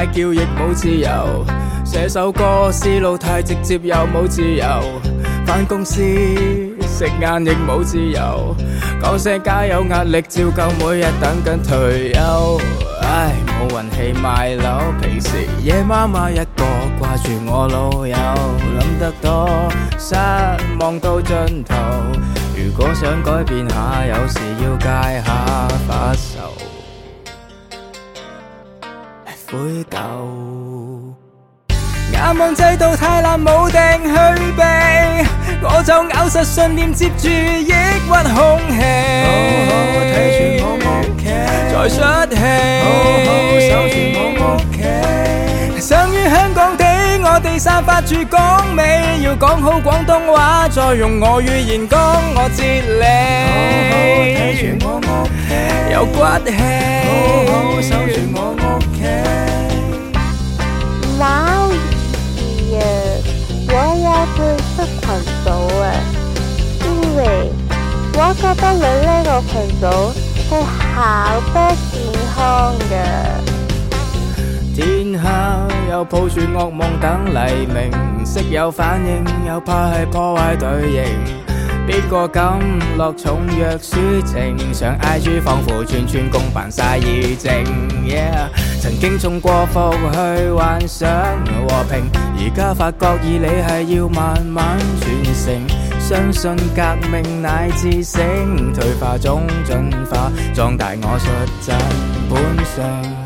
叫亦冇自由，寫首歌思路太直接又冇自由，返公司食晏亦冇自由，講聲加油壓力照舊，每日等緊退休。唉，冇運氣買樓，平時夜媽媽一個掛住我老友，諗得多失望到盡頭。如果想改變下，有時要戒下發愁，悔疚。眼望制度太爛，冇定去避，我就咬實信念，接住抑鬱空氣。睇住我屋企，再出戲，守住我屋企。生於香港地，我哋散發住港味，要講好廣東話，再用我語言講我哲理。睇住我屋企，有骨氣，守住我屋企。 老爺，我要退出群組啊，因為我覺得你呢個群組係好不健康㗎。 天黑又抱住惡夢等黎明，唔識有反應，又怕係破壞隊形。邊個敢落重藥抒情，上 IG 仿佛串串公扮晒意靜。曾經衝過伏去幻想和平，而家發覺以你係要慢慢傳承。相信革命乃至醒，退化中進化，壯大我率真本性。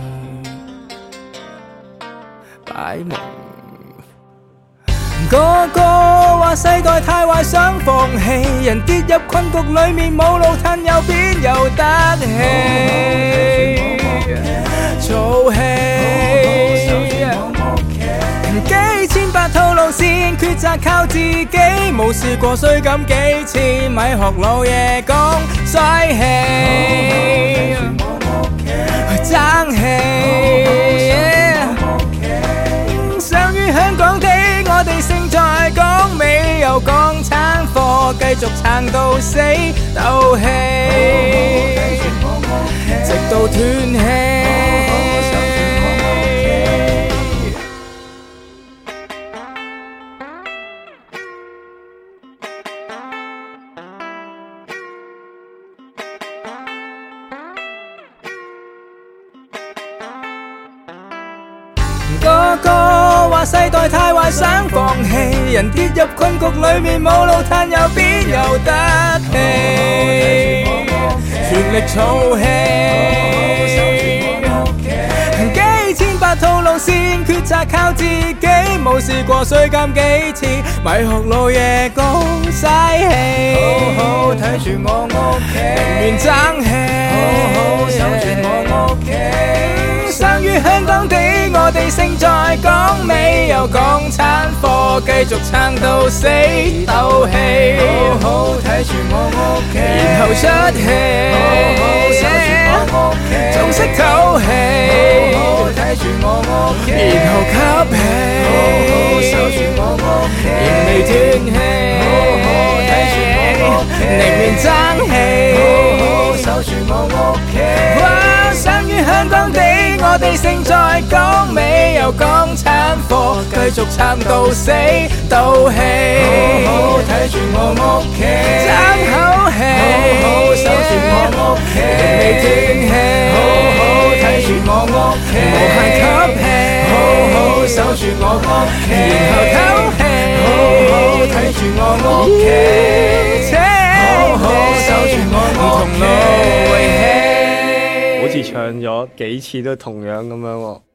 擺明個個話世代太壞想放棄，人跌入困局裡面冇路褪，又邊有得起？嘈氣幾千百套路線，抉擇靠自己，冇試過衰咁幾次，咪學老爺講嘥氣，去爭氣。生於香港地，我哋勝在港尾，由港產貨繼續撐到死，鬥氣，直到斷氣。個個話世代太壞想放棄，人跌入困局裡面冇路褪，又邊有得起？全力儲氣，幾千百套路線，抉擇靠自己，冇試過衰減幾次，咪學老爺講嘥氣。好好睇住我屋企，寧願爭氣，好好守住我屋企。生於香港地，我哋勝在港尾，由港產貨繼續撐到死，鬥氣，好好睇住我屋企，然後出氣，好好守住我屋企，仲識唞氣，好好睇住我屋企，然後吸氣，好好守住我屋企，仍未斷氣，好好睇住我屋企，寧願爭氣，好好守住我屋企。生於香港地，我哋勝在港尾，由港產貨繼續撐到死，鬥氣，好好睇住我屋企，爭口氣，好好守住我屋企，仍未斷氣，好好睇住我屋企，無限吸氣，好好守住我屋企，然後唞氣，好好睇住我屋企，好好守住我屋企。 好似唱咗幾次都同樣咁樣喎。